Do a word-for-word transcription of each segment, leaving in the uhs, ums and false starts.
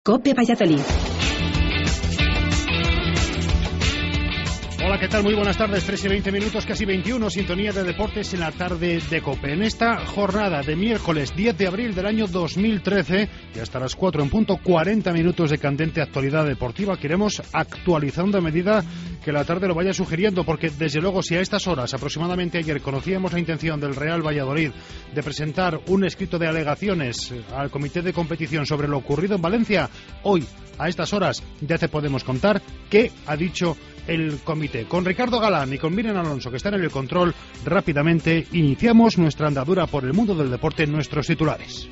COPE Valladolid. Hola, ¿qué tal? Muy buenas tardes, tres y veinte minutos, casi veintiuno, sintonía de deportes en la tarde de COPE. En esta jornada de miércoles diez de abril del año dos mil trece, y hasta las cuatro en punto, cuarenta minutos de candente actualidad deportiva que iremos actualizando a medida que la tarde lo vaya sugiriendo, porque desde luego si a estas horas, aproximadamente ayer, conocíamos la intención del Real Valladolid de presentar un escrito de alegaciones al comité de competición sobre lo ocurrido en Valencia, hoy, a estas horas, ya te podemos contar qué ha dicho el comité. Con Ricardo Galán y con Miriam Alonso, que están en el control, rápidamente iniciamos nuestra andadura por el mundo del deporte en nuestros titulares.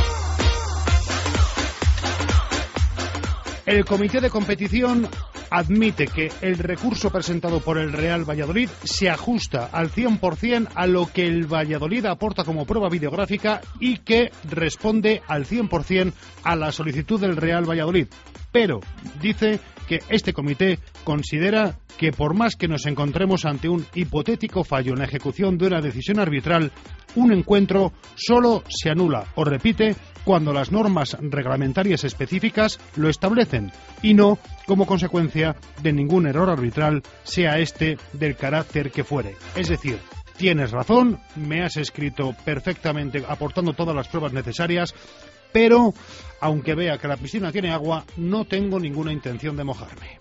El comité de competición admite que el recurso presentado por el Real Valladolid se ajusta al cien por ciento a lo que el Valladolid aporta como prueba videográfica y que responde al cien por ciento a la solicitud del Real Valladolid. Pero dice que este comité considera que por más que nos encontremos ante un hipotético fallo en la ejecución de una decisión arbitral, un encuentro solo se anula o repite cuando las normas reglamentarias específicas lo establecen y no como consecuencia de ningún error arbitral, sea este del carácter que fuere. Es decir, tienes razón, me has escrito perfectamente aportando todas las pruebas necesarias, pero aunque vea que la piscina tiene agua, no tengo ninguna intención de mojarme.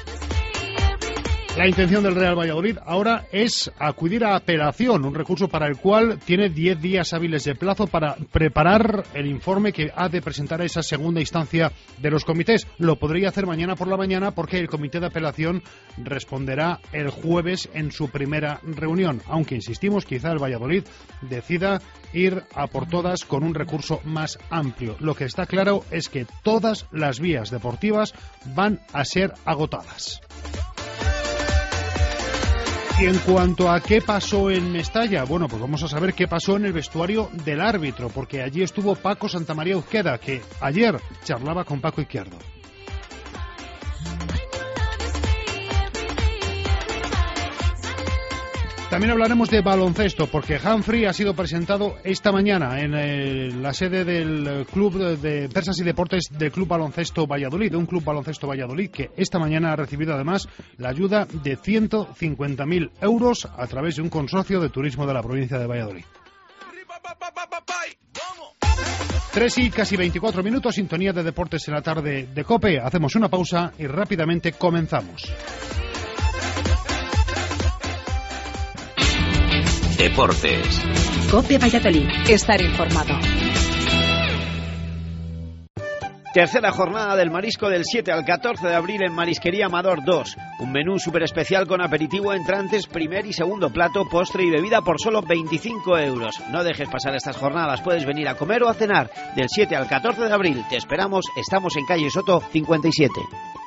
La intención del Real Valladolid ahora es acudir a apelación, un recurso para el cual tiene diez días hábiles de plazo para preparar el informe que ha de presentar a esa segunda instancia de los comités. Lo podría hacer mañana por la mañana porque el comité de apelación responderá el jueves en su primera reunión, aunque insistimos, quizá el Valladolid decida ir a por todas con un recurso más amplio. Lo que está claro es que todas las vías deportivas van a ser agotadas. Y en cuanto a qué pasó en Mestalla, bueno, pues vamos a saber qué pasó en el vestuario del árbitro, porque allí estuvo Paco Santamaría Uzqueda, que ayer charlaba con Paco Izquierdo. También hablaremos de baloncesto, porque Humphrey ha sido presentado esta mañana en el, la sede del Club de Persas y Deportes del Club Baloncesto Valladolid, de un Club Baloncesto Valladolid que esta mañana ha recibido además la ayuda de ciento cincuenta mil euros a través de un consorcio de turismo de la provincia de Valladolid. Tres y casi veinticuatro minutos, sintonía de deportes en la tarde de COPE. Hacemos una pausa y rápidamente comenzamos. Deportes. COPE Valladolid. Estar informado. Tercera jornada del marisco del siete al catorce de abril en Marisquería Amador dos. Un menú súper especial con aperitivo, entrantes, primer y segundo plato, postre y bebida por solo veinticinco euros. No dejes pasar estas jornadas, puedes venir a comer o a cenar. Del siete al catorce de abril te esperamos, estamos en calle Soto cincuenta y siete.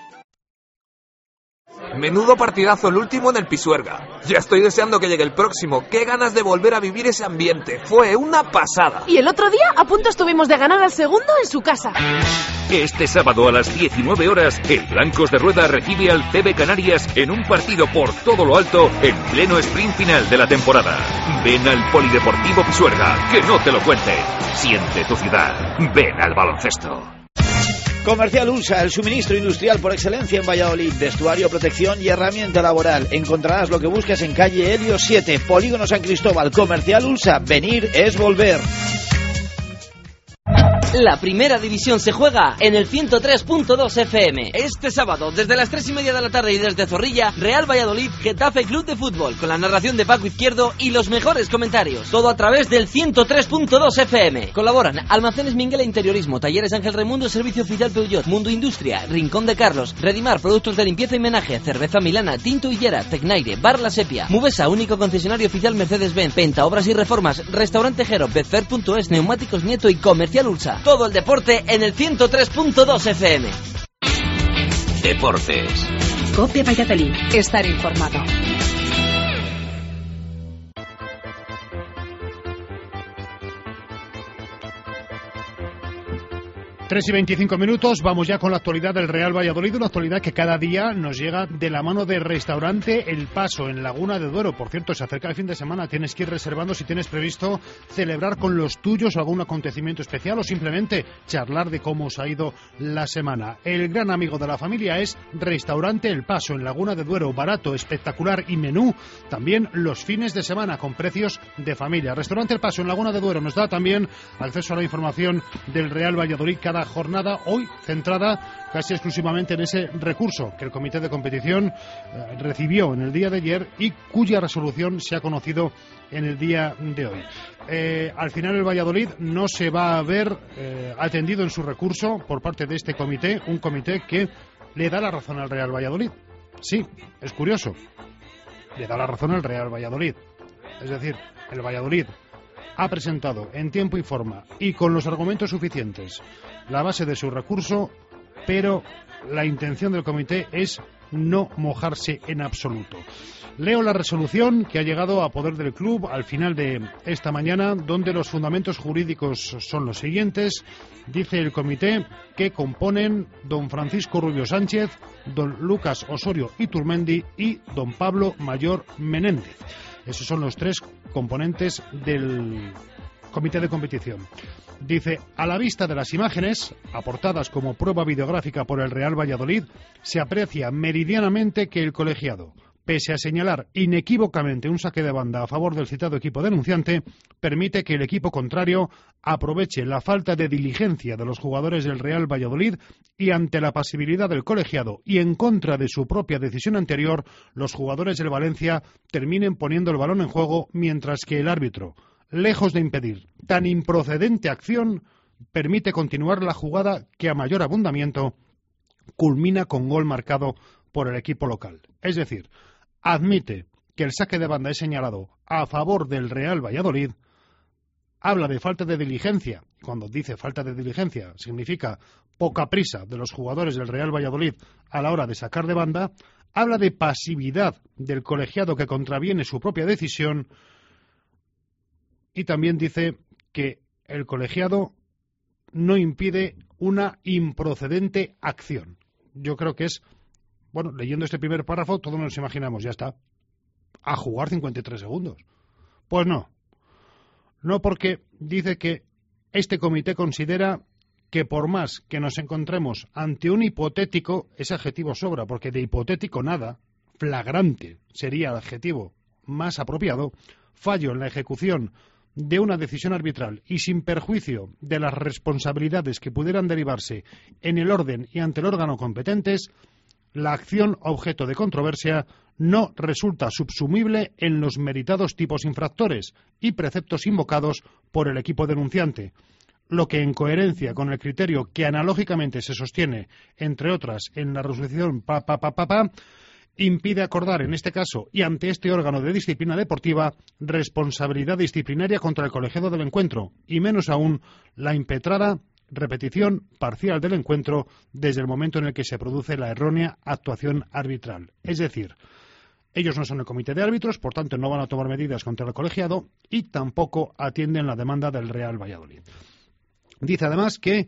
Menudo partidazo el último en el Pisuerga. Ya estoy deseando que llegue el próximo. Qué ganas de volver a vivir ese ambiente. Fue una pasada. Y el otro día a punto estuvimos de ganar al segundo en su casa. Este sábado a las diecinueve horas, el Blancos de Rueda recibe al C B Canarias en un partido por todo lo alto en pleno sprint final de la temporada. Ven al Polideportivo Pisuerga, que no te lo cuente. Siente tu ciudad. Ven al baloncesto. Comercial Ulsa, el suministro industrial por excelencia en Valladolid. Vestuario, protección y herramienta laboral. Encontrarás lo que buscas en calle Helios siete, Polígono San Cristóbal. Comercial Ulsa, venir es volver. La primera división se juega en el ciento tres punto dos F M. Este sábado, desde las tres y media de la tarde y desde Zorrilla, Real Valladolid, Getafe Club de Fútbol, con la narración de Paco Izquierdo y los mejores comentarios. Todo a través del ciento tres punto dos F M. Colaboran Almacenes Minguela Interiorismo, Talleres Ángel Raimundo, Servicio Oficial Peugeot, Mundo Industria, Rincón de Carlos, Redimar, Productos de Limpieza y Menaje, Cerveza Milana, Tinto Hillera, Tecnaire, Bar La Sepia, Mubesa, único concesionario oficial Mercedes-Benz, Penta, Obras y Reformas, Restaurante Jero, Betfair punto es, Neumáticos Nieto y Comercial Ulsa. Todo el deporte en el ciento tres punto dos F M. Deportes. COPE Valladolid. Estar informado. tres y veinticinco minutos, vamos ya con la actualidad del Real Valladolid, una actualidad que cada día nos llega de la mano del restaurante El Paso, en Laguna de Duero. Por cierto, se acerca el fin de semana, tienes que ir reservando si tienes previsto celebrar con los tuyos algún acontecimiento especial o simplemente charlar de cómo os ha ido la semana. El gran amigo de la familia es Restaurante El Paso, en Laguna de Duero, barato, espectacular y menú también los fines de semana con precios de familia. Restaurante El Paso, en Laguna de Duero, nos da también acceso a la información del Real Valladolid cada jornada, hoy centrada casi exclusivamente en ese recurso que el comité de competición eh, recibió en el día de ayer y cuya resolución se ha conocido en el día de hoy. Eh, al final el Valladolid no se va a ver eh, atendido en su recurso por parte de este comité, un comité que le da la razón al Real Valladolid. Sí, es curioso, le da la razón al Real Valladolid. Es decir, el Valladolid ha presentado en tiempo y forma y con los argumentos suficientes la base de su recurso, pero la intención del comité es no mojarse en absoluto. Leo la resolución que ha llegado a poder del club al final de esta mañana, donde los fundamentos jurídicos son los siguientes. Dice el comité que componen don Francisco Rubio Sánchez, don Lucas Osorio Iturmendi y don Pablo Mayor Menéndez. Esos son los tres componentes del comité de competición. Dice, a la vista de las imágenes, aportadas como prueba videográfica por el Real Valladolid, se aprecia meridianamente que el colegiado, pese a señalar inequívocamente un saque de banda a favor del citado equipo denunciante, permite que el equipo contrario aproveche la falta de diligencia de los jugadores del Real Valladolid y ante la pasibilidad del colegiado y en contra de su propia decisión anterior, los jugadores del Valencia terminen poniendo el balón en juego mientras que el árbitro, lejos de impedir tan improcedente acción, permite continuar la jugada que a mayor abundamiento culmina con gol marcado por el equipo local. Es decir, admite que el saque de banda es señalado a favor del Real Valladolid, habla de falta de diligencia. Cuando dice falta de diligencia significa poca prisa de los jugadores del Real Valladolid a la hora de sacar de banda, habla de pasividad del colegiado que contraviene su propia decisión y también dice que el colegiado no impide una improcedente acción. Yo creo que es, bueno, leyendo este primer párrafo todos nos imaginamos, ya está, a jugar cincuenta y tres segundos. Pues no, no, porque dice que este comité considera que por más que nos encontremos ante un hipotético, ese adjetivo sobra, porque de hipotético nada, flagrante sería el adjetivo más apropiado, fallo en la ejecución de una decisión arbitral y sin perjuicio de las responsabilidades que pudieran derivarse en el orden y ante el órgano competentes, la acción objeto de controversia no resulta subsumible en los meritados tipos infractores y preceptos invocados por el equipo denunciante, lo que en coherencia con el criterio que analógicamente se sostiene, entre otras, en la resolución pa pa pa pa pa, impide acordar en este caso y ante este órgano de disciplina deportiva responsabilidad disciplinaria contra el colegiado del encuentro y menos aún la impetrada repetición parcial del encuentro desde el momento en el que se produce la errónea actuación arbitral. Es decir, ellos no son el comité de árbitros, por tanto no van a tomar medidas contra el colegiado y tampoco atienden la demanda del Real Valladolid. Dice además que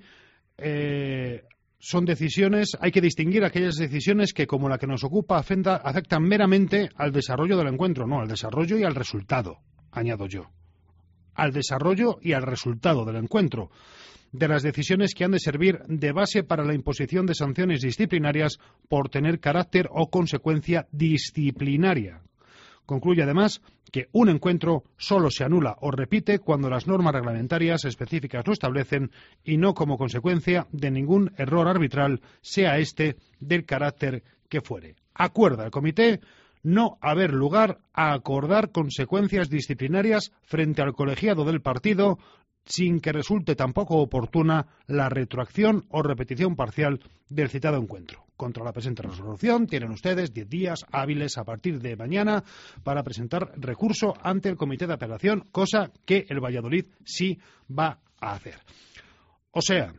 eh, son decisiones, hay que distinguir aquellas decisiones que, como la que nos ocupa, afecta, afectan meramente al desarrollo del encuentro, no, al desarrollo y al resultado, añado yo, al desarrollo y al resultado del encuentro, de las decisiones que han de servir de base para la imposición de sanciones disciplinarias por tener carácter o consecuencia disciplinaria. Concluye además que un encuentro solo se anula o repite cuando las normas reglamentarias específicas lo establecen y no como consecuencia de ningún error arbitral, sea este del carácter que fuere. Acuerda el comité no haber lugar a acordar consecuencias disciplinarias frente al colegiado del partido sin que resulte tampoco oportuna la retroacción o repetición parcial del citado encuentro. Contra la presente resolución tienen ustedes diez días hábiles a partir de mañana para presentar recurso ante el comité de apelación, cosa que el Valladolid sí va a hacer. O sea,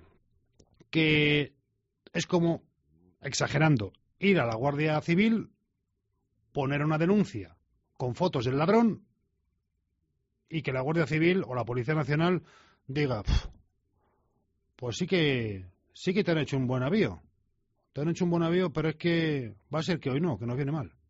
que es como, exagerando, ir a la Guardia Civil, poner una denuncia con fotos del ladrón y que la Guardia Civil o la Policía Nacional diga, pues sí que sí que te han hecho un buen avío. Te han hecho un buen avío, pero es que va a ser que hoy no, que nos viene mal.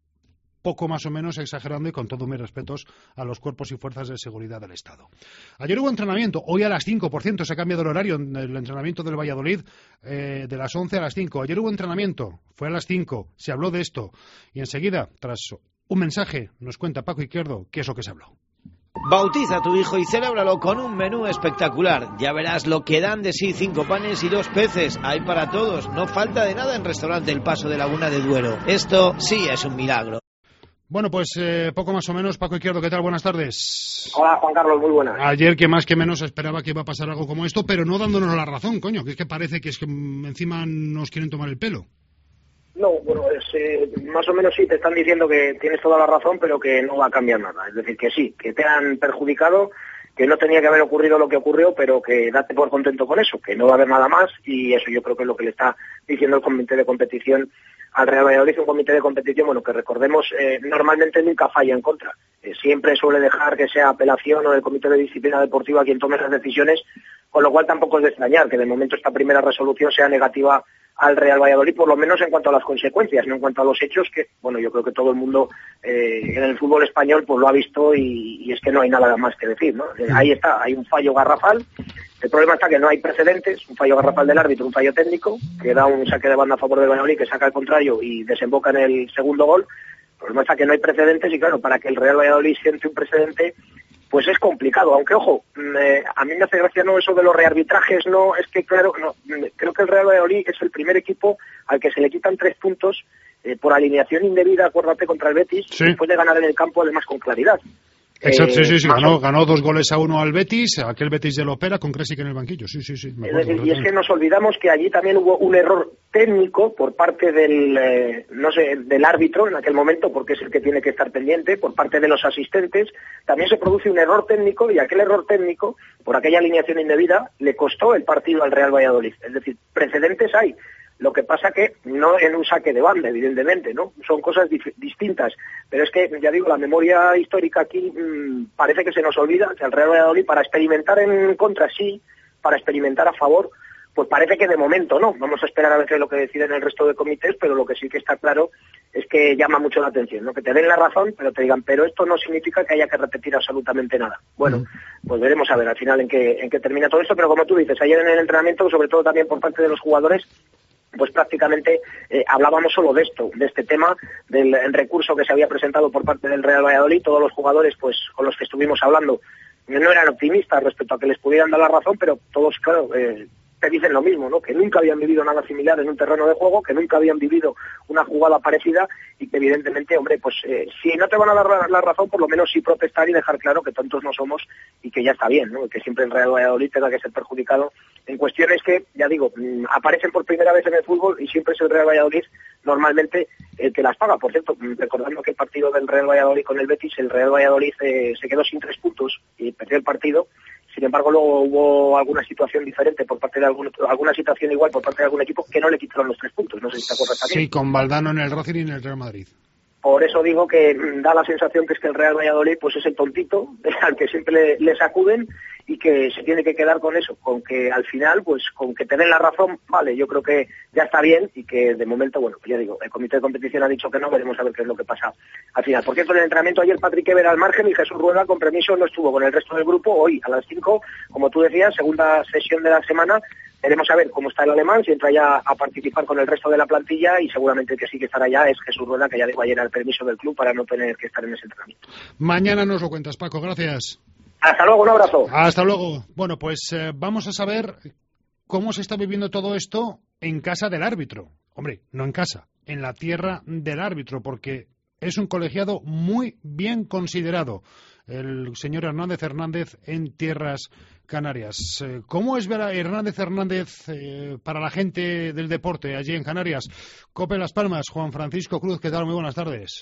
Poco más o menos exagerando y con todos mis respetos a los cuerpos y fuerzas de seguridad del Estado. Ayer hubo entrenamiento, hoy a las cinco, por ciento, se ha cambiado el horario en el entrenamiento del Valladolid, eh, de las once a las cinco. Ayer hubo entrenamiento, fue a las cinco, se habló de esto y enseguida, tras un mensaje, nos cuenta Paco Izquierdo qué es lo que se habló. Bautiza a tu hijo y celébralo con un menú espectacular. Ya verás lo que dan de sí cinco panes y dos peces. Hay para todos, no falta de nada en Restaurante El Paso de Laguna de Duero. Esto sí es un milagro. Bueno, pues eh, poco más o menos. Paco Izquierdo, ¿qué tal? Buenas tardes. Hola, Juan Carlos, muy buenas. Ayer que más que menos esperaba que iba a pasar algo como esto, pero no dándonos la razón, coño, que es que parece que es que encima nos quieren tomar el pelo. No, bueno, es, eh, más o menos sí, te están diciendo que tienes toda la razón, pero que no va a cambiar nada. Es decir, que sí, que te han perjudicado, que no tenía que haber ocurrido lo que ocurrió, pero que date por contento con eso, que no va a haber nada más, y eso yo creo que es lo que le está diciendo el comité de competición al Real Valladolid. Un comité de competición, bueno, que recordemos, eh, normalmente nunca falla en contra. Eh, siempre suele dejar que sea apelación o el comité de disciplina deportiva quien tome las decisiones, con lo cual tampoco es de extrañar que de momento esta primera resolución sea negativa al Real Valladolid, por lo menos en cuanto a las consecuencias, no en cuanto a los hechos, que, bueno, yo creo que todo el mundo eh, en el fútbol español pues lo ha visto y, y es que no hay nada más que decir, ¿no? Eh, ahí está, hay un fallo garrafal. El problema está que no hay precedentes, un fallo garrafal del árbitro, un fallo técnico, que da un saque de banda a favor del Valladolid, que saca al contrario y desemboca en el segundo gol. El problema está que no hay precedentes y, claro, para que el Real Valladolid siente un precedente, pues es complicado. Aunque, ojo, eh, a mí me hace gracia no eso de los rearbitrajes, no, es que, claro, no, creo que el Real Valladolid es el primer equipo al que se le quitan tres puntos eh, por alineación indebida, acuérdate, contra el Betis, sí, después de ganar en el campo, además con claridad. Exacto, sí, sí, sí, Eh, ganó, ganó dos goles a uno al Betis, aquel Betis de Lopera con Kresic en el banquillo, sí, sí, sí. Me Es acuerdo, decir, y es que nos olvidamos que allí también hubo un error técnico por parte del, eh, no sé, del árbitro en aquel momento, porque es el que tiene que estar pendiente, por parte de los asistentes, también se produce un error técnico y aquel error técnico, por aquella alineación indebida, le costó el partido al Real Valladolid. Es decir, precedentes hay. Lo que pasa que no en un saque de banda, evidentemente, ¿no? Son cosas dif- distintas. Pero es que, ya digo, la memoria histórica aquí mmm, parece que se nos olvida que al Real Valladolid, para experimentar en contra sí, para experimentar a favor, pues parece que de momento no. Vamos a esperar a ver qué es lo que deciden el resto de comités, pero lo que sí que está claro es que llama mucho la atención, ¿no? Que te den la razón, pero te digan, pero esto no significa que haya que repetir absolutamente nada. Bueno, pues veremos a ver al final en qué, en qué termina todo esto, pero como tú dices, ayer en el entrenamiento, sobre todo también por parte de los jugadores, pues prácticamente eh, hablábamos solo de esto, de este tema, del recurso que se había presentado por parte del Real Valladolid. Todos los jugadores, pues con los que estuvimos hablando, no eran optimistas respecto a que les pudieran dar la razón, pero todos, claro, eh, te dicen lo mismo, ¿no? Que nunca habían vivido nada similar en un terreno de juego, que nunca habían vivido una jugada parecida y que evidentemente, hombre, pues eh, si no te van a dar la, la razón, por lo menos sí protestar y dejar claro que tontos no somos y que ya está bien, ¿no? Que siempre el Real Valladolid tenga que ser perjudicado en cuestiones que, ya digo, mmm, aparecen por primera vez en el fútbol y siempre es el Real Valladolid normalmente el que las paga. Por cierto, recordando que el partido del Real Valladolid con el Betis, el Real Valladolid eh, se quedó sin tres puntos y perdió el partido. Sin embargo, luego hubo alguna situación diferente por parte de algún, alguna situación igual por parte de algún equipo que no le quitaron los tres puntos. No sé si te acuerdas también. Sí, con Valdano en el Racing y en el Real Madrid. Por eso digo que da la sensación que es que el Real Valladolid pues es el tontito al que siempre le, le sacuden y que se tiene que quedar con eso, con que al final, pues con que te den la razón, vale, yo creo que ya está bien y que de momento, bueno, pues ya digo, el comité de competición ha dicho que no, veremos a ver qué es lo que pasa al final. Por cierto, en el entrenamiento ayer Patrick Ever al margen y Jesús Rueda con permiso no estuvo con el resto del grupo. Hoy a las cinco, como tú decías, segunda sesión de la semana. Veremos a ver cómo está el alemán, si entra ya a participar con el resto de la plantilla y seguramente el que sí que estará ya es Jesús Rueda, que ya digo ayer al permiso del club para no tener que estar en ese entrenamiento. Mañana nos lo cuentas, Paco, gracias. Hasta luego, un abrazo. Hasta luego. Bueno, pues eh, vamos a saber cómo se está viviendo todo esto en casa del árbitro. Hombre, no en casa, en la tierra del árbitro, porque es un colegiado muy bien considerado, el señor Hernández Hernández en Tierras Canarias. ¿Cómo es ver a Hernández Hernández eh, para la gente del deporte allí en Canarias? COPE Las Palmas, Juan Francisco Cruz, ¿qué tal? Muy buenas tardes.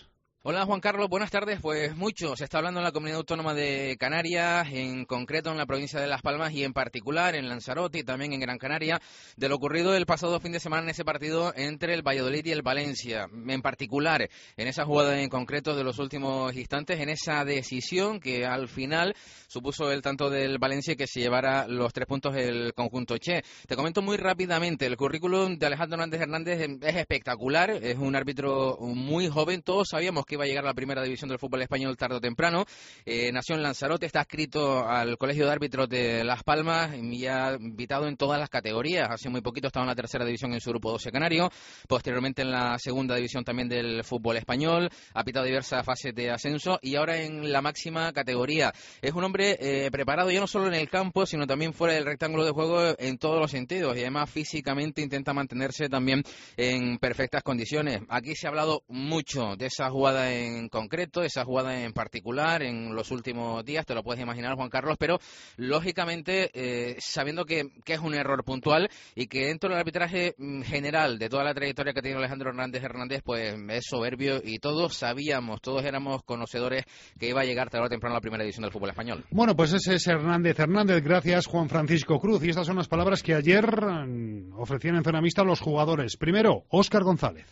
Hola Juan Carlos, buenas tardes. Pues mucho se está hablando en la Comunidad Autónoma de Canarias, en concreto en la provincia de Las Palmas y en particular en Lanzarote y también en Gran Canaria, de lo ocurrido el pasado fin de semana en ese partido entre el Valladolid y el Valencia. En particular, en esa jugada en concreto de los últimos instantes, en esa decisión que al final supuso el tanto del Valencia y que se llevara los tres puntos el conjunto Che. Te comento muy rápidamente, el currículum de Alejandro Hernández Hernández es espectacular, es un árbitro muy joven, todos sabíamos que iba a llegar a la primera división del fútbol español tarde o temprano. Eh, nació en Lanzarote, está adscrito al Colegio de Árbitros de Las Palmas y ha invitado en todas las categorías. Hace muy poquito estaba en la tercera división en su grupo doce canario, posteriormente en la segunda división también del fútbol español, ha pitado diversas fases de ascenso y ahora en la máxima categoría. Es un hombre eh, preparado ya no solo en el campo, sino también fuera del rectángulo de juego en todos los sentidos y además físicamente intenta mantenerse también en perfectas condiciones. Aquí se ha hablado mucho de esa jugada en concreto, esa jugada en particular en los últimos días, te lo puedes imaginar, Juan Carlos, pero lógicamente eh, sabiendo que, que es un error puntual y que dentro del arbitraje general de toda la trayectoria que tiene Alejandro Hernández Hernández, pues es soberbio y todos sabíamos, todos éramos conocedores que iba a llegar tarde o temprano a la primera división del fútbol español. Bueno, pues ese es Hernández Hernández, gracias Juan Francisco Cruz, y estas son las palabras que ayer ofrecían en zona mixta los jugadores. Primero, Óscar González.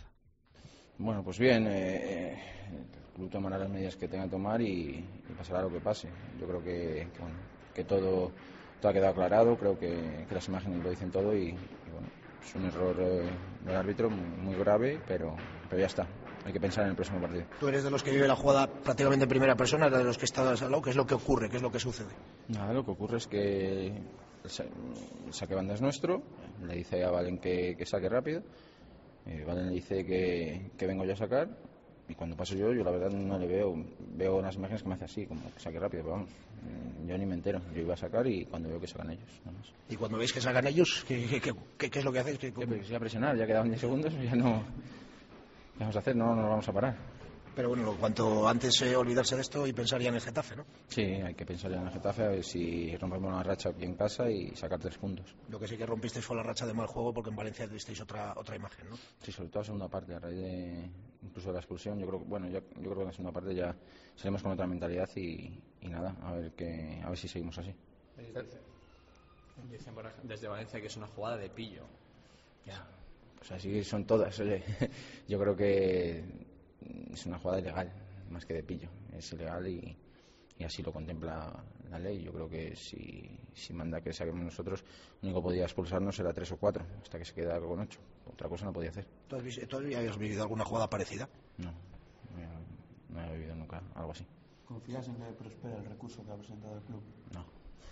Bueno, pues bien, eh, el club tomará las medidas que tenga que tomar y, y pasará lo que pase. Yo creo que, que, bueno, que todo, todo ha quedado aclarado, creo que, que las imágenes lo dicen todo y, y bueno, es un error eh, del árbitro muy, muy grave, pero, pero ya está. Hay que pensar en el próximo partido. Tú eres de los que vive la jugada prácticamente en primera persona, de los que estás al lado. ¿Qué es lo que ocurre? ¿Qué es lo que sucede? Nada, lo que ocurre es que el, sa el saque banda es nuestro, le dice a Valen que, que saque rápido. Eh, Valen le dice que, que vengo yo a sacar y cuando paso yo, yo la verdad no le veo, veo unas imágenes que me hace así, como que saque rápido, pero vamos, yo ni me entero, yo iba a sacar y cuando veo que sacan ellos, nada más. ¿Y cuando veis que sacan ellos, qué, qué, qué, qué es lo que hacéis? ¿Qué, cómo... pues ya presionar, ya quedaban diez segundos, ya no, ¿qué vamos a hacer? No, no nos vamos a parar. Pero bueno, cuanto antes eh, olvidarse de esto y pensar ya en el Getafe, ¿no? Sí, hay que pensar ya en el Getafe, a ver si rompemos una racha aquí en casa y sacar tres puntos. Lo que sí que rompisteis fue la racha de mal juego porque en Valencia tuvisteis otra otra imagen, ¿no? Sí, sobre todo la segunda parte, a raíz de incluso de la expulsión, yo creo que bueno, yo, yo creo que en la segunda parte ya salimos con otra mentalidad y, y nada, a ver que a ver si seguimos así. Dicen desde Valencia que es una jugada de pillo. Ya, pues así son todas, oye. Yo creo que es una jugada ilegal, más que de pillo, es ilegal y, y así lo contempla la ley. Yo creo que si, si manda que saquemos nosotros, lo único que podía expulsarnos era tres o cuatro, hasta que se queda con ocho. Otra cosa no podía hacer. ¿Tú, has, ¿tú habías vivido alguna jugada parecida? No, no, no he vivido nunca algo así. ¿Confías en que prospere el recurso que ha presentado el club? No.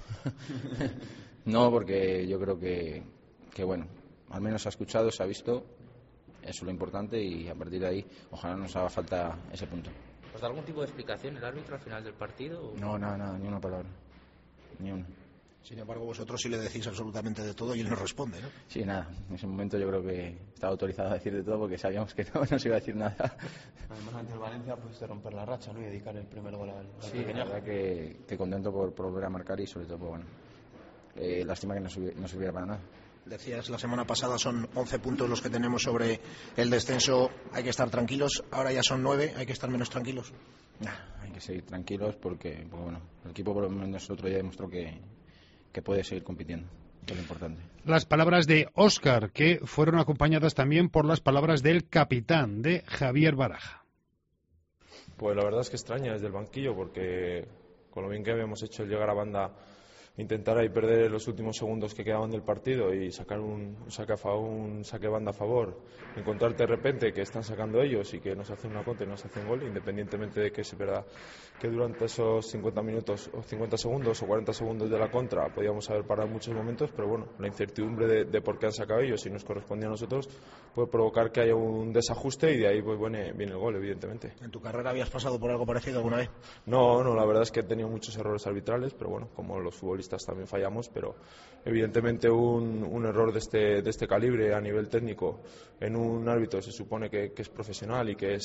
No, porque yo creo que, que bueno, al menos se ha escuchado, se ha visto. Eso es lo importante y a partir de ahí ojalá nos haga falta ese punto. ¿Os da algún tipo de explicación el árbitro al final del partido? O... No, nada, nada, ni una palabra, ni una. Sin embargo, vosotros sí le decís absolutamente de todo y él no responde, ¿no? Sí, nada, en ese momento yo creo que estaba autorizado a decir de todo porque sabíamos que no nos iba a decir nada. Además, ante el Valencia pudiste romper la racha, ¿no? Y dedicar el primer gol al, al Sí, la verdad que, que contento por, por volver a marcar y sobre todo, pues bueno, eh, lástima que no sirviera, no sirviera para nada. Decías la semana pasada son once puntos los que tenemos sobre el descenso, hay que estar tranquilos, ahora ya son nueve, hay que estar menos tranquilos. Nah, hay que seguir tranquilos porque, porque bueno, el equipo por lo menos el otro día demostró que, que puede seguir compitiendo, que es lo importante. Las palabras de Óscar, que fueron acompañadas también por las palabras del capitán, de Javier Baraja. Pues la verdad es que extraña desde el banquillo porque con lo bien que habíamos hecho el llegar a banda, intentar ahí perder los últimos segundos que quedaban del partido y sacar un, un saque a favor, un saque banda a favor, encontrarte de repente que están sacando ellos y que nos hacen una contra y nos hacen gol, independientemente de que es verdad que durante esos cincuenta minutos o cincuenta segundos o cuarenta segundos de la contra podíamos haber parado en muchos momentos, pero bueno, la incertidumbre de, de por qué han sacado ellos y nos correspondía a nosotros puede provocar que haya un desajuste y de ahí pues viene, viene el gol, evidentemente. ¿En tu carrera habías pasado por algo parecido alguna vez? No, no, la verdad es que he tenido muchos errores arbitrales, pero bueno, como los futbolistas también fallamos, pero evidentemente un, un error de este, de este calibre a nivel técnico en un árbitro se supone que, que es profesional y que es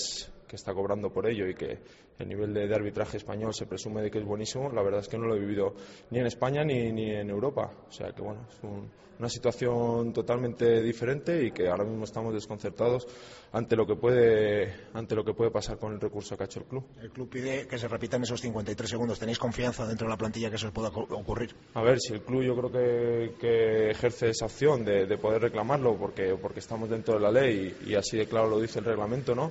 que está cobrando por ello y que el nivel de, de arbitraje español se presume de que es buenísimo, la verdad es que no lo he vivido ni en España ni, ni en Europa. O sea que bueno, es un, una situación totalmente diferente y que ahora mismo estamos desconcertados ante lo que puede ante lo que puede pasar con el recurso que ha hecho el club. El club pide que se repitan esos cincuenta y tres segundos. ¿Tenéis confianza dentro de la plantilla que eso pueda ocurrir? A ver, si el club yo creo que, que ejerce esa opción de, de poder reclamarlo porque, porque estamos dentro de la ley y, y así de claro lo dice el reglamento, ¿no?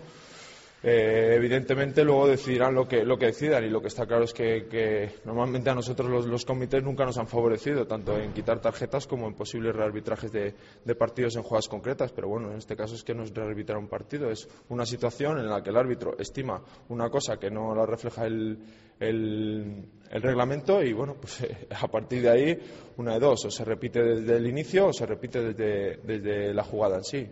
Eh, evidentemente luego decidirán lo que, lo que decidan y lo que está claro es que, que normalmente a nosotros los, los comités nunca nos han favorecido tanto en quitar tarjetas como en posibles rearbitrajes de, de partidos en jugadas concretas, pero bueno, en este caso es que no es rearbitrar un partido, es una situación en la que el árbitro estima una cosa que no la refleja el, el, el reglamento y bueno, pues eh, a partir de ahí una de dos, o se repite desde el inicio o se repite desde, desde la jugada en sí.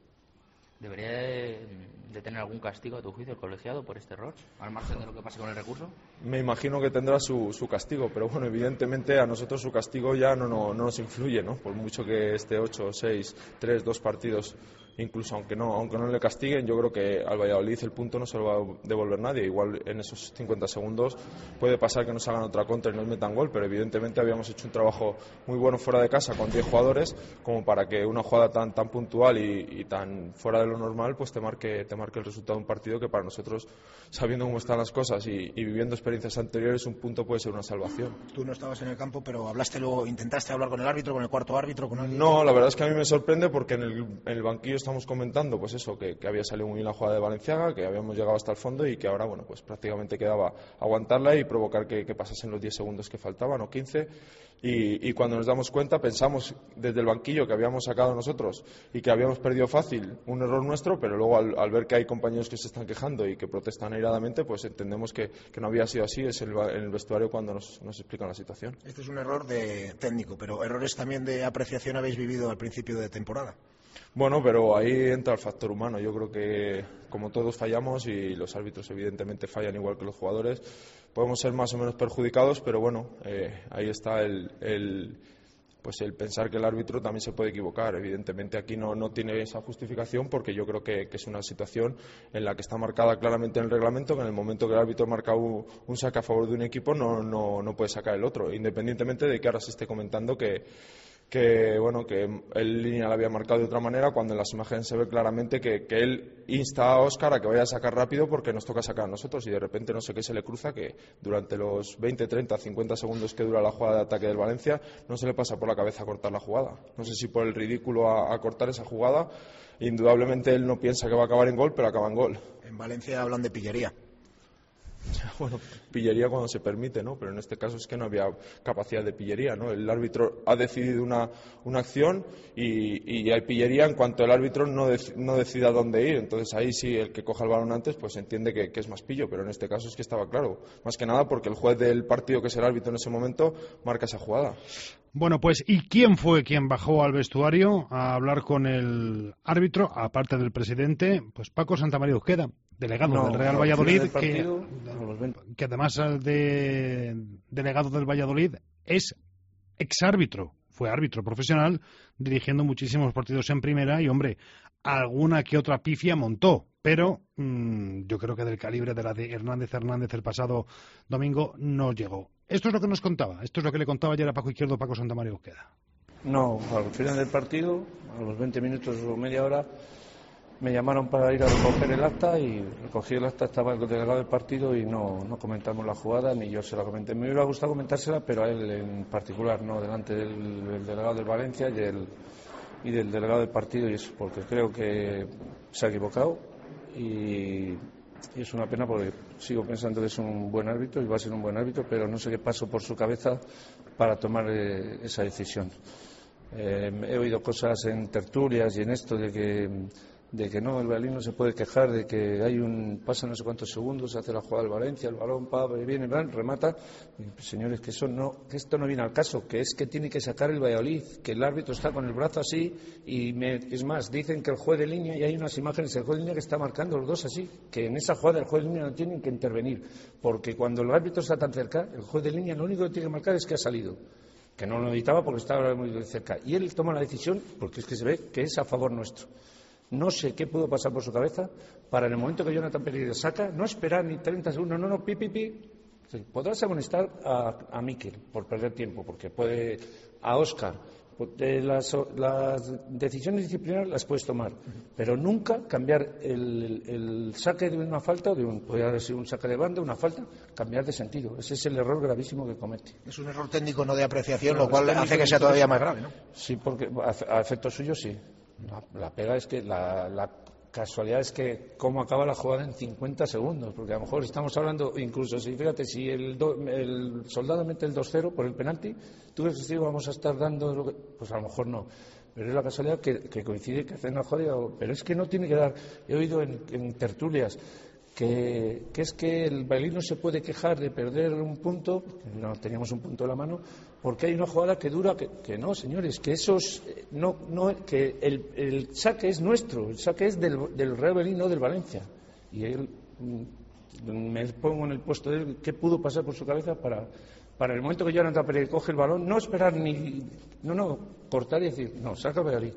¿Debería de, de tener algún castigo a tu juicio el colegiado por este error, al margen de lo que pase con el recurso? Me imagino que tendrá su, su castigo, pero bueno, evidentemente a nosotros su castigo ya no, no, no nos influye, ¿no? Por mucho que esté ocho, seis, tres, dos partidos, incluso aunque no, aunque no le castiguen, yo creo que al Valladolid el punto no se lo va a devolver nadie. Igual en esos cincuenta segundos puede pasar que nos hagan otra contra y nos metan gol, pero evidentemente habíamos hecho un trabajo muy bueno fuera de casa con diez jugadores como para que una jugada tan, tan puntual y, y tan fuera de lo normal pues te marque, te marque el resultado de un partido que para nosotros, sabiendo cómo están las cosas y, y viviendo experiencias anteriores, un punto puede ser una salvación. Tú no estabas en el campo, pero hablaste luego, intentaste hablar con el árbitro, con el cuarto árbitro, con alguien. No, la verdad es que a mí me sorprende porque en el, en el banquillo estamos comentando pues eso, que, que había salido muy bien la jugada de Valenciaga, que habíamos llegado hasta el fondo y que ahora bueno pues prácticamente quedaba aguantarla y provocar que, que pasasen los diez segundos que faltaban o quince y, y cuando nos damos cuenta pensamos desde el banquillo que habíamos sacado nosotros y que habíamos perdido fácil, un error nuestro, pero luego al, al ver que hay compañeros que se están quejando y que protestan airadamente pues entendemos que, que no había sido así, es el, en el vestuario cuando nos, nos explican la situación. Este es un error de técnico, pero errores también de apreciación habéis vivido al principio de temporada. Bueno, pero ahí entra el factor humano. Yo creo que como todos fallamos y los árbitros evidentemente fallan igual que los jugadores, podemos ser más o menos perjudicados, pero bueno, eh, ahí está el, el, pues el pensar que el árbitro también se puede equivocar. Evidentemente aquí no, no tiene esa justificación porque yo creo que, que es una situación en la que está marcada claramente en el reglamento que en el momento que el árbitro marca un, un saque a favor de un equipo no, no, no puede sacar el otro, independientemente de que ahora se esté comentando que que bueno que él línea la había marcado de otra manera cuando en las imágenes se ve claramente que, que él insta a Óscar a que vaya a sacar rápido porque nos toca sacar a nosotros y de repente no sé qué se le cruza que durante los veinte, treinta, cincuenta segundos que dura la jugada de ataque del Valencia no se le pasa por la cabeza cortar la jugada. No sé si por el ridículo a, a cortar esa jugada, indudablemente él no piensa que va a acabar en gol, pero acaba en gol. En Valencia hablan de pillería. Bueno, pillería cuando se permite, ¿no? Pero en este caso es que no había capacidad de pillería, ¿no? El árbitro ha decidido una, una acción y, y hay pillería en cuanto el árbitro no, de, no decida dónde ir. Entonces ahí sí el que coja el balón antes pues entiende que, que es más pillo, pero en este caso es que estaba claro. Más que nada porque el juez del partido, que es el árbitro en ese momento, marca esa jugada. Bueno, pues ¿y quién fue quien bajó al vestuario a hablar con el árbitro, aparte del presidente? Pues Paco Santamaría Uzqueda, delegado no, del Real no, Valladolid, del partido, que, que además de delegado del Valladolid es exárbitro, fue árbitro profesional, dirigiendo muchísimos partidos en primera y, hombre, alguna que otra pifia montó, pero mmm, yo creo que del calibre de la de Hernández Hernández el pasado domingo no llegó. Esto es lo que nos contaba, esto es lo que le contaba ayer a Paco Izquierdo Paco Santamaría Uzqueda. No, al final del partido, a los veinte minutos o media hora, me llamaron para ir a recoger el acta y recogí el acta, estaba el delegado del partido y no, no comentamos la jugada ni yo se la comenté. Me hubiera gustado comentársela, pero a él en particular, no, delante del, del delegado del Valencia y, el, y del delegado del partido, y eso, porque creo que se ha equivocado y, y es una pena porque sigo pensando que es un buen árbitro y va a ser un buen árbitro, pero no sé qué pasó por su cabeza para tomar eh, esa decisión. Eh, he oído cosas en tertulias y en esto de que de que no, el Valladolid no se puede quejar de que hay un pasa no sé cuántos segundos, hace la jugada del Valencia, el balón, pa, viene, van, remata. Y, señores, que eso no, que esto no viene al caso, que es que tiene que sacar el Valladolid, que el árbitro está con el brazo así y me, es más, dicen que el juez de línea, y hay unas imágenes del juez de línea que está marcando los dos así, que en esa jugada el juez de línea no tiene que intervenir, porque cuando el árbitro está tan cerca, el juez de línea lo único que tiene que marcar es que ha salido, que no lo necesitaba porque estaba muy cerca, y él toma la decisión porque es que se ve que es a favor nuestro. No sé qué pudo pasar por su cabeza para en el momento que Jonathan Pereira saca, no esperar ni treinta segundos, no, no, pi, pi, pi. Sí, podrás amonestar a, a Mikel por perder tiempo, porque puede, a Óscar, eh, las, las decisiones disciplinarias las puedes tomar, pero nunca cambiar el, el saque de una falta, de un, puede haber sido un saque de banda, una falta, cambiar de sentido. Ese es el error gravísimo que comete. Es un error técnico, no de apreciación, No, lo cual hace que sea todavía más grave, ¿no? Sí, porque a, a efectos suyos sí. La, la pega es que la, la casualidad es que cómo acaba la jugada en cincuenta segundos, porque a lo mejor estamos hablando, incluso si fíjate, si el, do, el Soldado mete el dos cero por el penalti, ¿tú crees que sí vamos a estar dando lo que? Pues a lo mejor no, pero es la casualidad que, que coincide que hacen la jugada, pero es que no tiene que dar. He oído en, en tertulias que, que es que el Valladolid no se puede quejar de perder un punto, no teníamos un punto en la mano, porque hay una jugada que dura, que, que no, señores, que esos no, no, que el, el saque es nuestro, el saque es del, del Real Valladolid, no del Valencia. Y él, me pongo en el puesto de él, ¿qué pudo pasar por su cabeza para, para el momento que Jonathan Pereira coge el balón, no esperar ni, no, no, cortar y decir, no, saca Valladolid.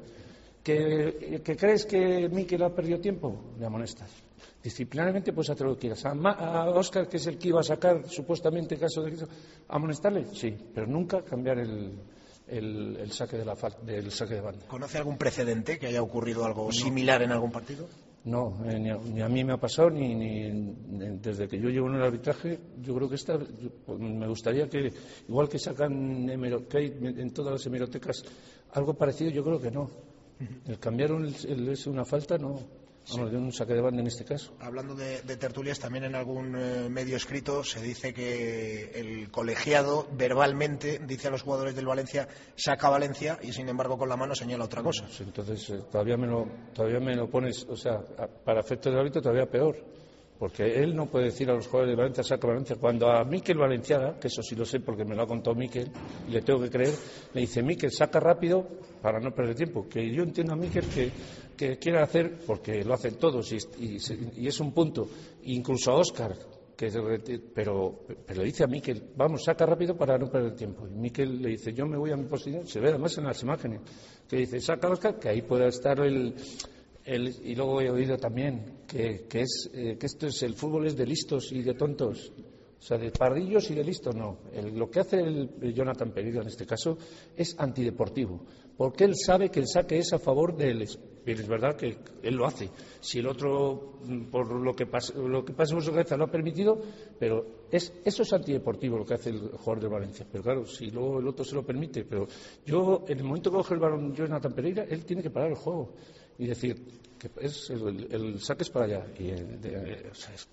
¿Que, que crees que Mikel ha perdido tiempo? Le amonestas. Disciplinariamente puedes hacer lo que quieras. A, a Óscar, que es el que iba a sacar supuestamente en caso de amonestarle, sí, pero nunca cambiar el, el, el saque de la del saque de banda. ¿Conoce algún precedente que haya ocurrido algo no. similar en algún partido? No, eh, ni, a, ni a mí me ha pasado ni, ni, ni desde que yo llevo en el arbitraje. Yo creo que esta yo, pues, me gustaría que igual que sacan hemero, que hay en todas las hemerotecas algo parecido, yo creo que no. El cambiar el, el, es una falta no. Vamos, de un saque de banda en este caso. Hablando de, de tertulias, también en algún eh, medio escrito se dice que el colegiado verbalmente dice a los jugadores del Valencia saca Valencia y sin embargo con la mano señala otra cosa. Sí, entonces eh, todavía me lo todavía me lo pones, o sea, a, para efectos de árbitro todavía peor, porque él no puede decir a los jugadores de Valencia saca Valencia cuando a Mikel Valenciaga, que eso sí lo sé porque me lo ha contado Mikel y le tengo que creer, le dice Mikel saca rápido para no perder tiempo, que yo entiendo a Mikel que que quiere hacer, porque lo hacen todos y, y, y es un punto, incluso a Óscar, que pero, pero le dice a Mikel, vamos, saca rápido para no perder tiempo. Y Mikel le dice, yo me voy a mi posición, se ve además en las imágenes, que dice, saca a Óscar, que ahí pueda estar el, el... Y luego he oído también que, que, es, eh, que esto es el fútbol es de listos y de tontos. O sea, de pardillos y de listos no. El, lo que hace el, el Jonathan Pereira en este caso es antideportivo, porque él sabe que el saque es a favor de él. Bien, es verdad que él lo hace. Si el otro, por lo que pasa, lo que pasa por su cabeza, lo ha permitido, pero es, eso es antideportivo lo que hace el jugador de Valencia. Pero claro, si luego el otro se lo permite. Pero yo, en el momento que coge el balón Jonathan Pereira, él tiene que parar el juego y decir que es el, el, el saque es para allá. Y, de, de, o sea, es,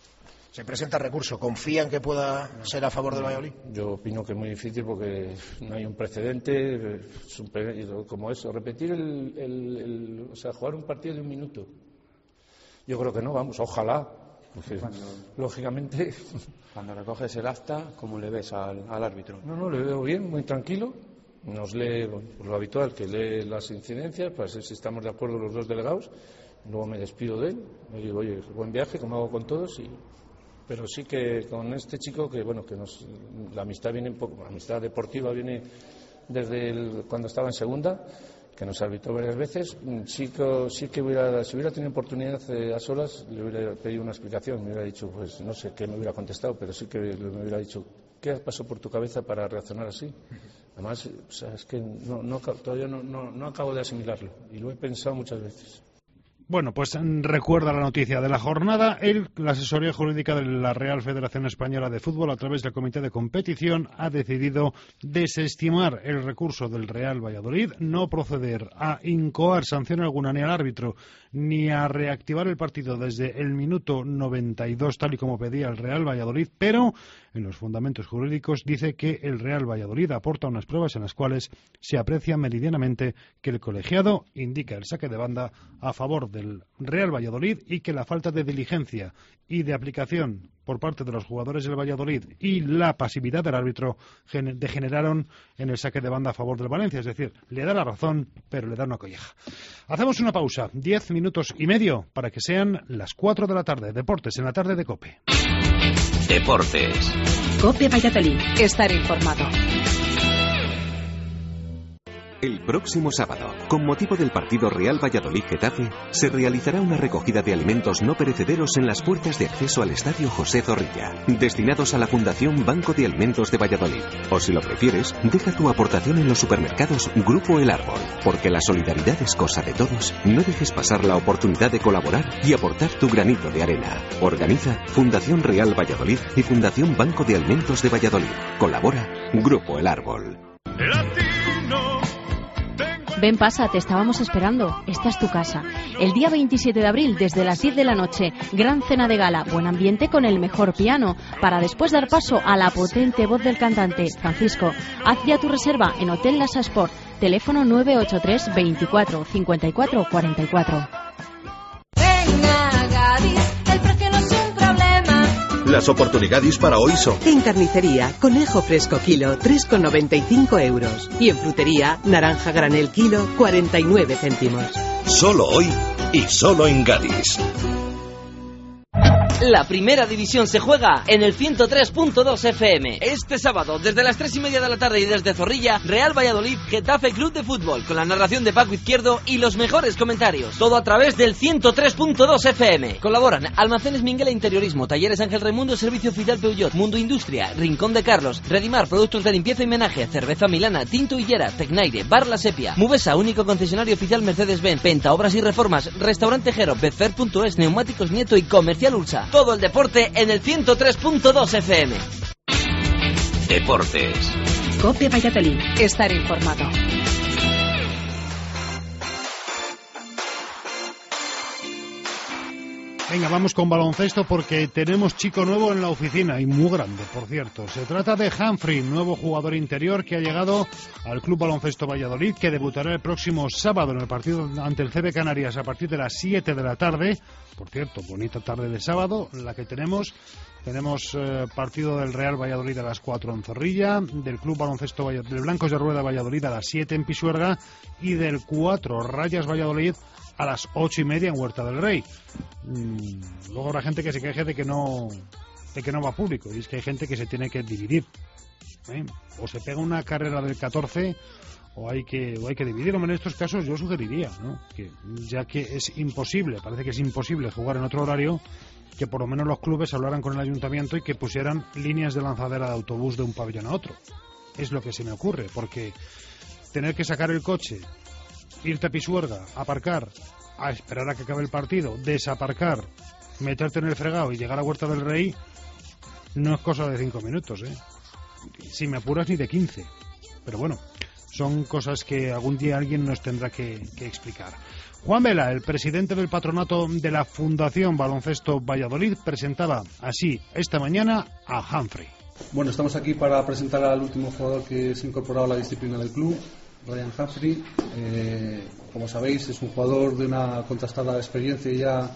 Se presenta recurso. ¿Confía en que pueda ser a favor del Valladolid? Yo opino que es muy difícil porque no hay un precedente. Es un, como eso, repetir el, el, el, o sea, jugar un partido de un minuto. Yo creo que no, vamos, ojalá. Porque, cuando, lógicamente. Cuando recoges el acta, ¿cómo le ves al, al árbitro? No, no, le veo bien, muy tranquilo. Nos lee lo habitual, que lee las incidencias, para ver si estamos de acuerdo los dos delegados. Luego me despido de él. Me digo, oye, buen viaje, como hago con todos. y Pero sí que con este chico, que bueno, que nos, la amistad viene un poco, la amistad deportiva viene desde el, cuando estaba en segunda, que nos arbitró varias veces. Sí que, sí que hubiera, si hubiera tenido oportunidad eh, a solas, le hubiera pedido una explicación. Me hubiera dicho, pues no sé qué me hubiera contestado, pero sí que me hubiera dicho, ¿qué pasó por tu cabeza para reaccionar así? Además, o sea, es que no, no, todavía no, no, no acabo de asimilarlo y lo he pensado muchas veces. Bueno, pues recuerda la noticia de la jornada. El, la asesoría jurídica de la Real Federación Española de Fútbol, a través del Comité de Competición, ha decidido desestimar el recurso del Real Valladolid, no proceder a incoar sanción alguna ni al árbitro ni a reactivar el partido desde el minuto noventa y dos, tal y como pedía el Real Valladolid, pero en los fundamentos jurídicos dice que el Real Valladolid aporta unas pruebas en las cuales se aprecia meridianamente que el colegiado indica el saque de banda a favor del Real Valladolid y que la falta de diligencia y de aplicación por parte de los jugadores del Valladolid y la pasividad del árbitro degeneraron en el saque de banda a favor del Valencia. Es decir, le da la razón, pero le da una colleja. Hacemos una pausa, diez minutos y medio, para que sean las cuatro de la tarde. Deportes en la tarde de COPE. Deportes. COPE Valladolid. Estar informado. El próximo sábado, con motivo del partido Real Valladolid-Getafe, se realizará una recogida de alimentos no perecederos en las puertas de acceso al Estadio José Zorrilla, destinados a la Fundación Banco de Alimentos de Valladolid. O si lo prefieres, deja tu aportación en los supermercados Grupo El Árbol, porque la solidaridad es cosa de todos. No dejes pasar la oportunidad de colaborar y aportar tu granito de arena. Organiza Fundación Real Valladolid y Fundación Banco de Alimentos de Valladolid. Colabora Grupo El Árbol. Ven, pasa, te estábamos esperando. Esta es tu casa. El día veintisiete de abril, desde las diez de la noche, gran cena de gala, buen ambiente con el mejor piano, para después dar paso a la potente voz del cantante Francisco. Haz ya tu reserva en Hotel Lasa Sport, teléfono nueve ocho tres veinticuatro cincuenta y cuatro cuarenta y cuatro. Venga, Gadis, el precio no es un problema. Las oportunidades para hoy son: en carnicería, conejo fresco kilo, tres con noventa y cinco euros. Y en frutería, naranja granel kilo, cuarenta y nueve céntimos. Solo hoy y solo en Gadis. La primera división se juega en el ciento tres punto dos F M. Este sábado, desde las tres y media de la tarde y desde Zorrilla, Real Valladolid, Getafe Club de Fútbol, con la narración de Paco Izquierdo y los mejores comentarios. Todo a través del ciento tres punto dos F M. Colaboran Almacenes Minguela Interiorismo, Talleres Ángel Raimundo, Servicio Oficial Peugeot, Mundo Industria, Rincón de Carlos, Redimar, Productos de Limpieza y Menaje, Cerveza Milana, Tinto Hillera, Tecnaire, Bar La Sepia, Mubesa, único concesionario oficial Mercedes-Benz, Penta, Obras y Reformas, Restaurante Jero, Betfair punto es, Neumáticos Nieto y Comercial Ulsa. Todo el deporte en el ciento tres punto dos F M. Deportes. COPE Valladolid. Estar informado. Venga, vamos con baloncesto porque tenemos chico nuevo en la oficina y muy grande, por cierto. Se trata de Humphrey, nuevo jugador interior que ha llegado al Club Baloncesto Valladolid, que debutará el próximo sábado en el partido ante el C B Canarias a partir de las siete de la tarde. Por cierto, bonita tarde de sábado la que tenemos. Tenemos eh, partido del Real Valladolid a las cuatro en Zorrilla, del Club Baloncesto Valladolid, del Blancos de Rueda Valladolid a las siete en Pisuerga y del cuatro Rayas Valladolid a las ocho y media en Huerta del Rey. Mm, luego habrá gente que se queje de que no de que no va público, y es que hay gente que se tiene que dividir. ¿eh? O se pega una carrera del catorce o hay que o hay que dividir. En estos casos yo sugeriría, ¿no? que ya que es imposible, parece que es imposible jugar en otro horario, que por lo menos los clubes hablaran con el ayuntamiento y que pusieran líneas de lanzadera de autobús de un pabellón a otro. Es lo que se me ocurre, porque tener que sacar el coche, irte a Pisuerga, aparcar, a esperar a que acabe el partido, desaparcar, meterte en el fregado y llegar a Huerta del Rey, no es cosa de cinco minutos, ¿eh? Si me apuras, ni de quince. Pero bueno, son cosas que algún día alguien nos tendrá que, que explicar. Juan Vela, el presidente del patronato de la Fundación Baloncesto Valladolid, presentaba así esta mañana a Humphrey. Bueno, estamos aquí para presentar al último jugador que se ha incorporado a la disciplina del club, Ryan Humphrey. Eh, como sabéis, es un jugador de una contrastada experiencia ya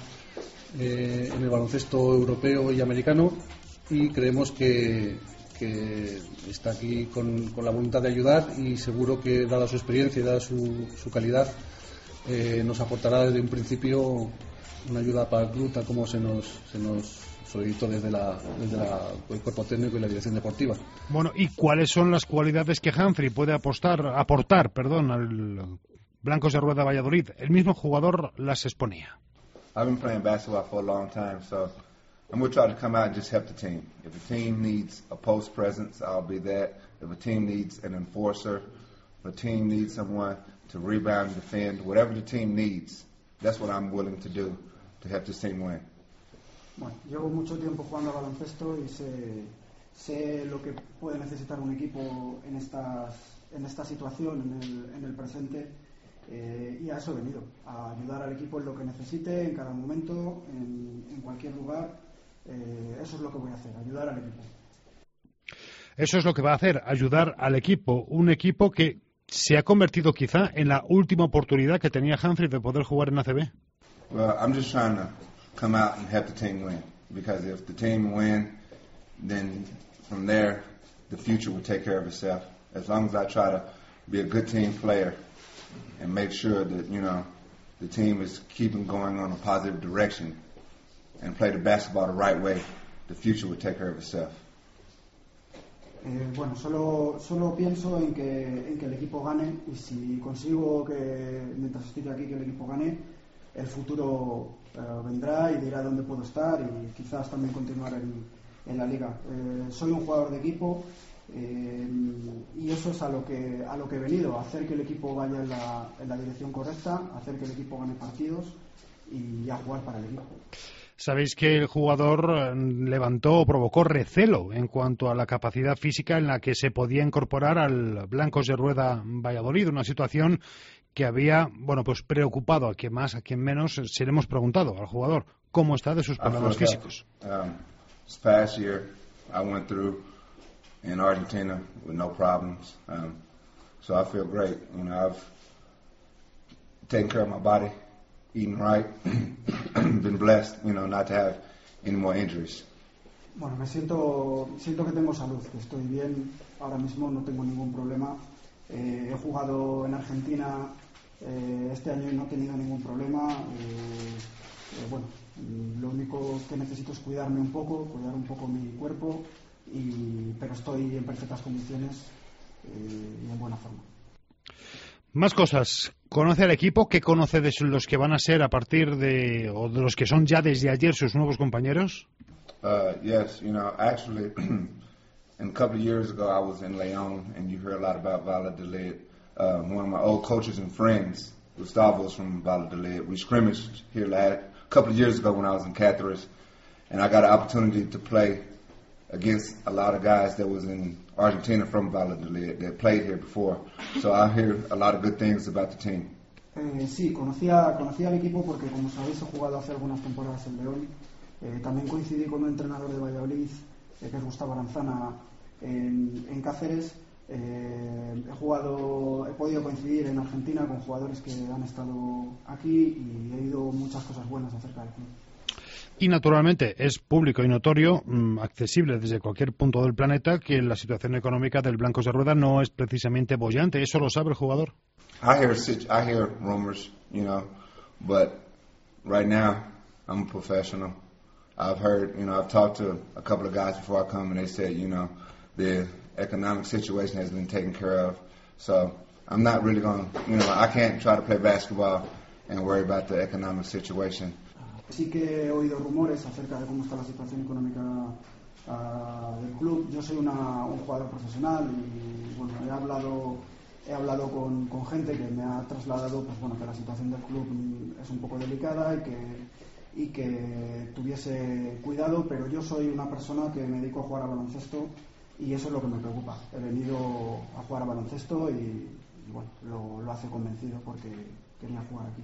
eh, en el baloncesto europeo y americano, y creemos que, que está aquí con, con la voluntad de ayudar, y seguro que, dada su experiencia y dada su, su calidad, eh, nos aportará desde un principio una ayuda para el club, tal como se nos, se nos solicitó desde, la, desde la, el cuerpo técnico y la dirección deportiva. Bueno, ¿y cuáles son las cualidades que Humphrey puede apostar, aportar perdón, al Blancos de Rueda Valladolid? El mismo jugador las exponía. I've been playing basketball for a long time, so I'm going to try to come out and just help the team. If a team needs a post presence, I'll be that. If a team needs an enforcer, if a team needs someone to rebound and defend, whatever the team needs, that's what I'm willing to do to help this team win. Bueno, llevo mucho tiempo jugando al baloncesto y sé, sé lo que puede necesitar un equipo en, estas, en esta situación, en el, en el presente, eh, y a eso he venido, a ayudar al equipo en lo que necesite, en cada momento, en, en cualquier lugar. Eh, eso es lo que voy a hacer, ayudar al equipo. Eso es lo que va a hacer, ayudar al equipo, un equipo que se ha convertido quizá en la última oportunidad que tenía Humphrey de poder jugar en A C B. Well, I'm just trying to come out and help the team win, because if the team win, then from there the future will take care of itself. As long as I try to be a good team player and make sure that, you know, the team is keeping going on a positive direction and play the basketball the right way, the future will take care of itself. Eh, bueno, solo, solo pienso en que, en que el equipo gane, y si consigo que, mientras estoy aquí, que el equipo gane, el futuro eh, vendrá y dirá dónde puedo estar y quizás también continuar en, en la liga. Eh, soy un jugador de equipo eh, y eso es a lo que a lo que he venido, a hacer que el equipo vaya en la, en la dirección correcta, hacer que el equipo gane partidos y a jugar para el equipo. Sabéis que el jugador levantó o provocó recelo en cuanto a la capacidad física en la que se podía incorporar al Blancos de Rueda Valladolid, una situación que había, bueno, pues preocupado a quien más, a quien menos. Se le hemos preguntado al jugador cómo está de sus problemas físicos. Um, this past year I went through in Argentina with no problems, um, so I feel great. You know, I've taken care of my body, eating right, been blessed, you know, not to have any more injuries. Bueno, me siento, siento que tengo salud, que estoy bien, ahora mismo no tengo ningún problema. Eh, he jugado en Argentina eh, este año y no he tenido ningún problema. Eh, eh, bueno, lo único que necesito es cuidarme un poco, cuidar un poco mi cuerpo, y, pero estoy en perfectas condiciones eh, y en buena forma. Más cosas. ¿Conoce al equipo? ¿Qué conoce de los que van a ser a partir de, o de los que son ya desde ayer sus nuevos compañeros? Uh, yes, you know, actually, a couple of years ago I was in León, and you heard a lot about Valladolid. Uh, one of my old coaches and friends, Gustavo's from Valladolid. We scrimmaged here last, a couple of years ago when I was in Cáceres, and I got an opportunity to play against a lot of guys that was in Argentina from Valladolid that played here before. So I hear a lot of good things about the team. Eh, sí, conocía, conocía al equipo porque, como sabéis, he jugado hace algunas temporadas en León. Eh, también coincidí con un entrenador de Valladolid, eh, que es Gustavo Aranzana, en, en Cáceres. Eh, he jugado, he podido coincidir en Argentina con jugadores que han estado aquí y he oído muchas cosas buenas acerca del club. Y naturalmente es público y notorio, mmm, accesible desde cualquier punto del planeta, que la situación económica del Blancos de Rueda no es precisamente boyante. ¿Eso lo sabe el jugador? I hear, I hear rumors, you know, but right now I'm a professional. I've heard, you know, I've talked to a couple of guys before I come, and they said, you know, the economic situation has been taken care of. So I'm not really going to, you know, I can't try to play basketball and worry about the economic situation. Sí que he oído rumores acerca de cómo está la situación económica uh, del club. Yo soy una, un jugador profesional y bueno, he hablado he hablado con, con gente que me ha trasladado, pues bueno, que la situación del club es un poco delicada y que y que tuviese cuidado, pero yo soy una persona que me dedico a jugar a baloncesto y eso es lo que me preocupa. He venido a jugar a baloncesto y, y bueno, lo, lo hace convencido porque quería jugar aquí.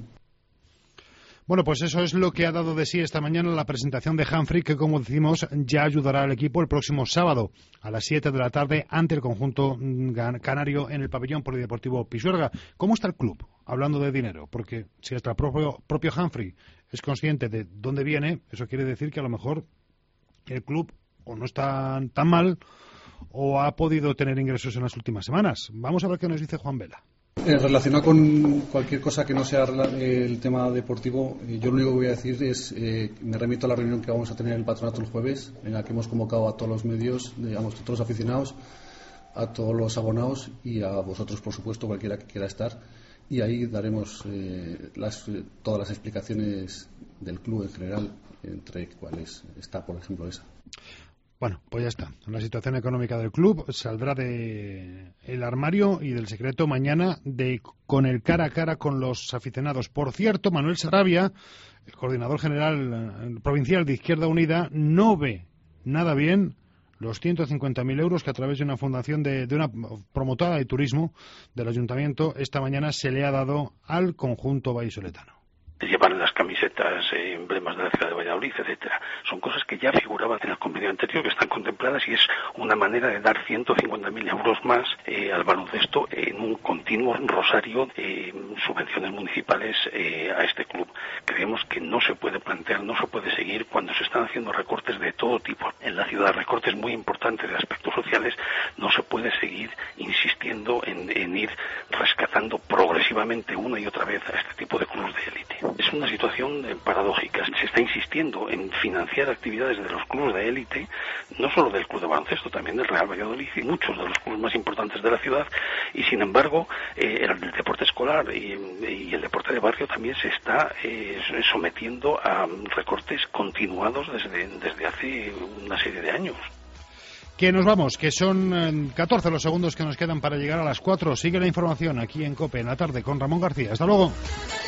Bueno, pues eso es lo que ha dado de sí esta mañana la presentación de Humphrey, que, como decimos, ya ayudará al equipo el próximo sábado a las siete de la tarde ante el conjunto canario en el pabellón polideportivo Pisuerga. ¿Cómo está el club? Hablando de dinero, porque si hasta el propio, propio Humphrey es consciente de dónde viene, eso quiere decir que a lo mejor el club o no está tan mal o ha podido tener ingresos en las últimas semanas. Vamos a ver qué nos dice Juan Vela. Eh, relacionado con cualquier cosa que no sea el tema deportivo, eh, yo lo único que voy a decir es, eh, me remito a la reunión que vamos a tener en el patronato el jueves, en la que hemos convocado a todos los medios, digamos, a todos los aficionados, a todos los abonados y a vosotros, por supuesto, cualquiera que quiera estar, y ahí daremos eh, las, eh, todas las explicaciones del club en general, entre cuales está, por ejemplo, esa. Bueno, pues ya está. La situación económica del club saldrá de el armario y del secreto mañana de con el cara a cara con los aficionados. Por cierto, Manuel Sarabia, el coordinador general provincial de Izquierda Unida, no ve nada bien los ciento cincuenta mil euros que a través de una fundación de, de una promotora de turismo del ayuntamiento esta mañana se le ha dado al conjunto vallisoletano. Llevar las camisetas, eh, emblemas de la ciudad de Valladolid, etcétera. Son cosas que ya figuraban en el convenio anterior, que están contempladas, y es una manera de dar ciento cincuenta mil euros más eh, al baloncesto en un continuo rosario de eh, subvenciones municipales eh, a este club. Creemos que no se puede plantear, no se puede seguir cuando se están haciendo recortes de todo tipo en la ciudad, recortes muy importantes de aspectos sociales. No se puede seguir insistiendo en, en ir rescatando progresivamente una y otra vez a este tipo de clubes de élite. es una situación eh, paradójica. Se está insistiendo en financiar actividades de los clubes de élite, no solo del club de baloncesto, también del Real Valladolid y muchos de los clubes más importantes de la ciudad, y sin embargo eh, el, el deporte escolar y, y el deporte de barrio también se está eh, sometiendo a recortes continuados desde, desde hace una serie de años. Que nos vamos, que son catorce los segundos que nos quedan para llegar a las cuatro. Sigue la información aquí en COPE en la tarde con Ramón García. Hasta luego.